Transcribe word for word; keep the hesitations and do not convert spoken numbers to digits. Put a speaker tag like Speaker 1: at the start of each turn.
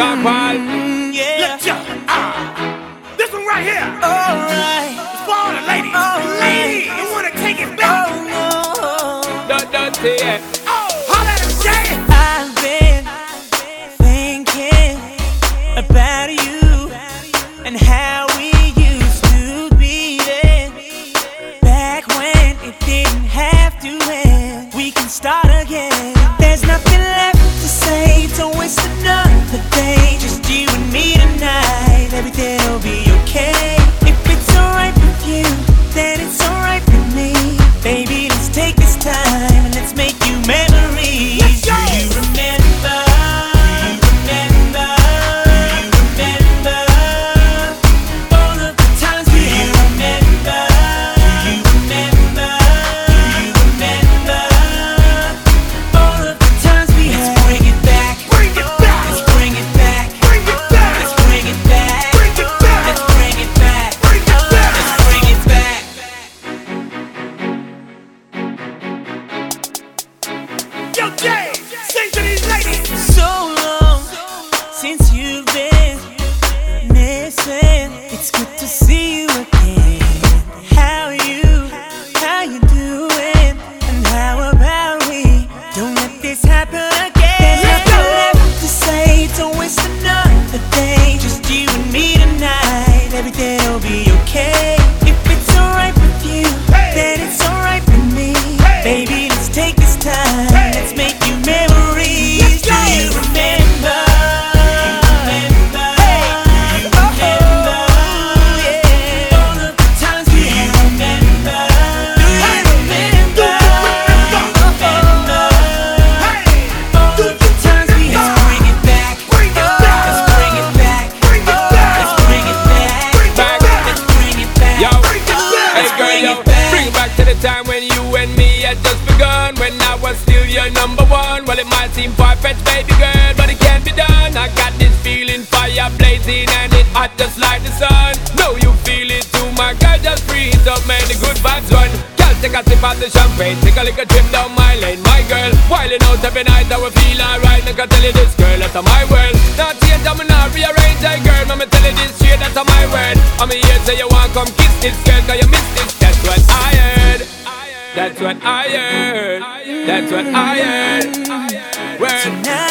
Speaker 1: Sean Paul.
Speaker 2: Mm, yeah.
Speaker 3: Let's go. Ah. This one right here.
Speaker 2: Alright.
Speaker 3: It's for all the ladies.
Speaker 2: Alright.
Speaker 3: Ladies, you wanna take it back?
Speaker 2: Oh no.
Speaker 1: Don't, don't say it.
Speaker 3: Oh, holla at him, Jay.
Speaker 2: I've been thinking about you and how we used to be then. Back when it didn't have to end. We can start again. There's nothing left to say. Don't waste another day. Just you and me tonight. Everything'll be okay. If it's alright with you, then it's alright with me. Baby, let's take this time and let's make you memories.
Speaker 3: Let's go.
Speaker 2: Do you remember? Do you remember? Do you remember all of the times we had? Do you remember? Do you remember? Do you remember all of the times we had? Let's bring it back.
Speaker 3: Bring it back.
Speaker 2: Let's bring it back.
Speaker 3: Bring it back.
Speaker 2: Let's bring it back.
Speaker 3: Bring it back.
Speaker 2: Let's bring it back.
Speaker 3: Bring it back.
Speaker 2: Let's bring it back.
Speaker 3: Yo, Jay, sing to these ladies.
Speaker 2: So long since you've been missing. It's good to see you again. How you, how you doing? And how about we don't let this happen again? There's nothing left to say. Don't waste another day. Just you and me tonight. Everything'll be okay. If it's alright with you,
Speaker 3: Hey.
Speaker 2: then it's alright with me.
Speaker 3: Hey.
Speaker 2: Baby, let's take this time.
Speaker 3: Hey.
Speaker 2: Let's make you memories.
Speaker 3: Let's go.
Speaker 2: Do you remember? Remember? Do you remember? Yeah. All of the times we had. Remember? Do you remember? Remember? All
Speaker 3: Do
Speaker 2: of the times we had. Let's bring it back.
Speaker 3: Bring it back.
Speaker 2: Let's bring it back.
Speaker 3: Bring it back.
Speaker 2: Let's bring it back.
Speaker 3: Bring it back.
Speaker 2: Let's bring it back.
Speaker 1: Yo,
Speaker 3: Bring it back.
Speaker 1: hey girl,
Speaker 2: bring
Speaker 1: yo,
Speaker 2: it back.
Speaker 1: bring it back to the time when you and me had just begun. When I was still your number one. Well, it might seem far-fetched, baby girl, but it can't be done. I got this feeling, fire blazing, and it hot just like the sun. Know you feel it too, my girl, just breathe up, man, the good vibes run. Girl, take a sip of the champagne, take a little trip down my lane. My girl, wildin' out every night, I will feel alright. I can tell you this, girl, that's my world. Not change, I'm not rearrange, hey girl, I'ma tell you this straight, that's my word. I'm here, say you want come kiss this girl, cause you missed this, that's what I heard. That's what I heard. That's what I heard. Word.
Speaker 2: Tonight